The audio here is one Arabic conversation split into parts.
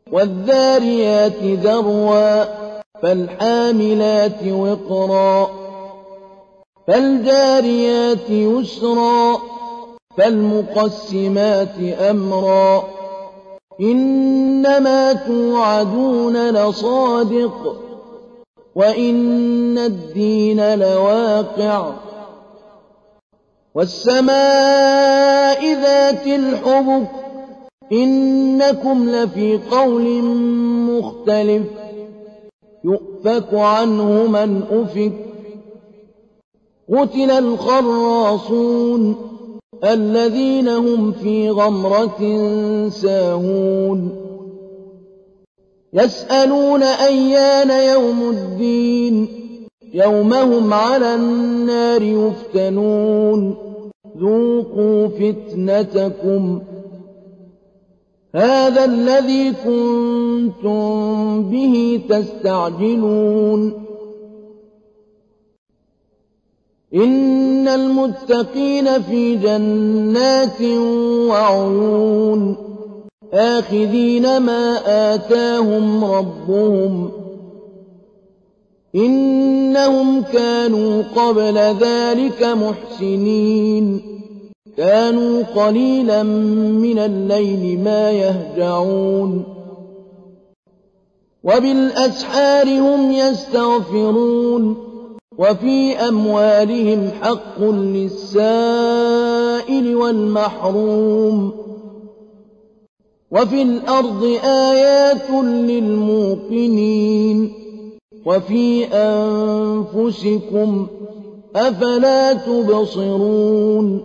والذاريات ذروا فالحاملات وقرا فالجاريات يسرا فالمقسمات أمرا إنما توعدون لصادق وإن الدين لواقع والسماء ذات الحبك إنكم لفي قول مختلف يؤفك عنه من أفك قتل الخراصون الذين هم في غمرة ساهون يسألون أيان يوم الدين يوم هم على النار يفتنون ذوقوا فتنتكم هذا الذي كنتم به تستعجلون إن المتقين في جنات وعيون آخذين ما آتاهم ربهم إنهم كانوا قبل ذلك محسنين كانوا قليلا من الليل ما يهجعون وبالأسحار هم يستغفرون وفي أموالهم حق للسائل والمحروم وفي الأرض آيات للموقنين وفي أنفسكم أفلا تبصرون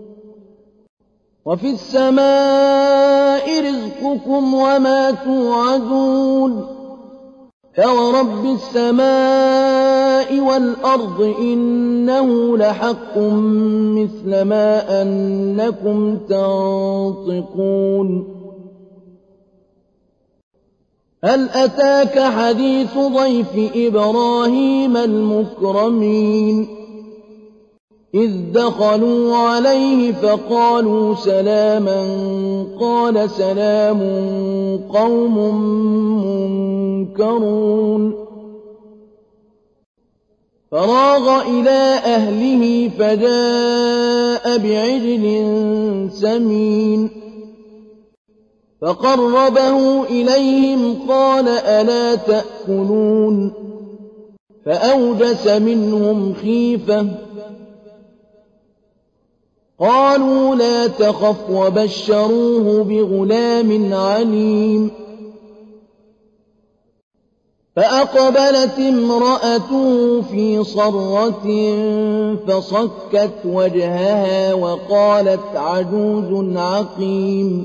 وفي السماء رزقكم وما توعدون فورب السماء والأرض إنه لحق مثل ما أنكم تنطقون هل أتاك حديث ضيف إبراهيم المكرمين إذ دخلوا عليه فقالوا سلاما قال سلام قوم منكرون فراغ إلى أهله فجاء بعجل سمين فقربه إليهم قال ألا تأكلون فأوجس منهم خيفة قالوا لا تخف وبشروه بغلام عليم فأقبلت امرأته في صرة فصكت وجهها وقالت عجوز عقيم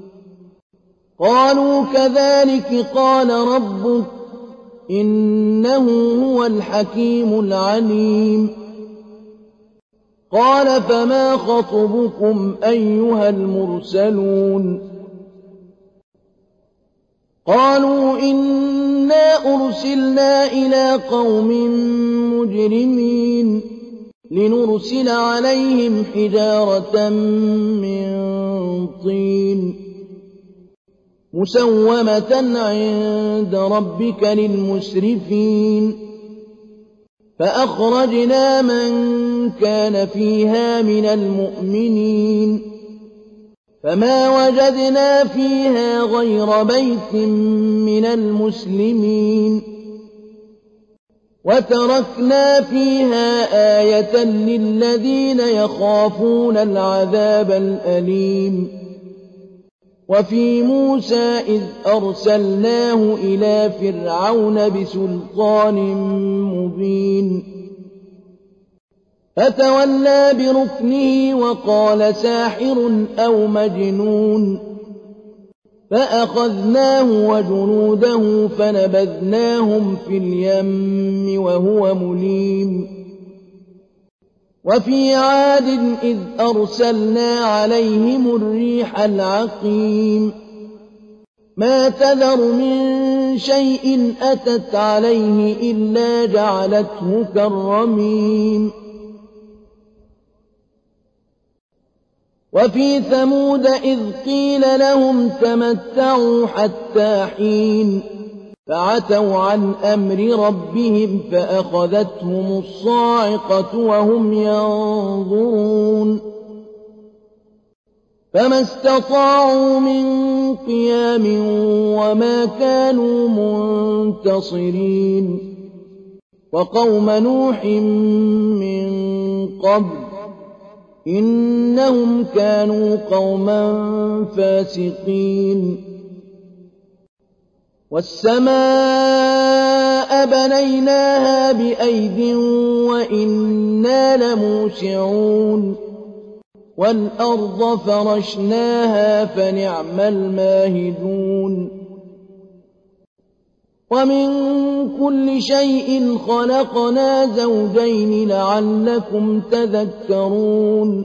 قالوا كذلك قال ربك إنه هو الحكيم العليم قال فما خطبكم أيها المرسلون قالوا إنا أرسلنا إلى قوم مجرمين لنرسل عليهم حجارة من طين مسومة عند ربك للمسرفين فأخرجنا من كان فيها من المؤمنين فما وجدنا فيها غير بيت من المسلمين وتركنا فيها آية للذين يخافون العذاب الأليم وفي موسى إذ أرسلناه إلى فرعون بسلطان مبين فتولى بركنه وقال ساحر أو مجنون فأخذناه وجنوده فنبذناهم في اليم وهو مليم وفي عاد إذ أرسلنا عليهم الريح العقيم ما تذر من شيء أتت عليه إلا جعلته كالرميم وفي ثمود إذ قيل لهم تمتعوا حتى حين فعتوا عن أمر ربهم فأخذتهم الصاعقة وهم ينظرون فما استطاعوا من قيام وما كانوا منتصرين وقوم نوح من قبل إنهم كانوا قوما فاسقين والسماء بنيناها بأيد وإنا لموسعون والأرض فرشناها فنعم الماهدون ومن كل شيء خلقنا زوجين لعلكم تذكرون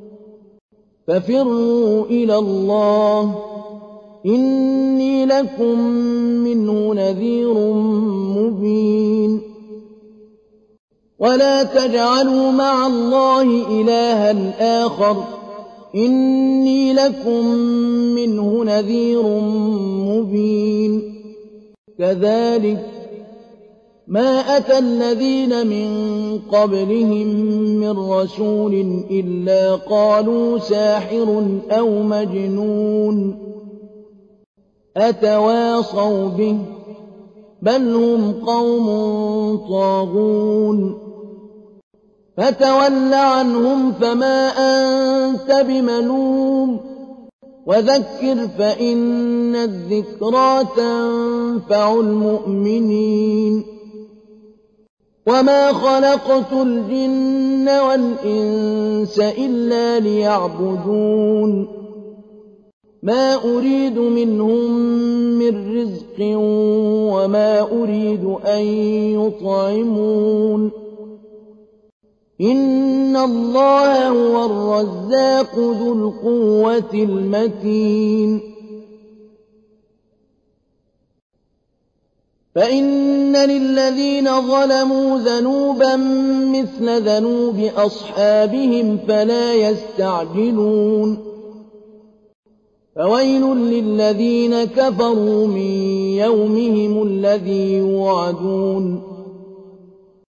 ففروا إلى الله إني لكم منه نذير مبين ولا تجعلوا مع الله إلها آخر إني لكم منه نذير مبين كذلك ما أتى الذين من قبلهم من رسول إلا قالوا ساحر أو مجنون أتواصوا به بل هم قوم طاغون فتول عنهم فما أنت بملوم وذكر فإن الذكرى تنفع المؤمنين وما خلقت الجن والإنس إلا ليعبدون ما أريد منهم من رزق وما أريد أن يطعمون إن الله هو الرزاق ذو القوة المتين فإن للذين ظلموا ذنوبا مثل ذنوب أصحابهم فلا يستعجلون فويل للذين كفروا من يومهم الذي يوعدون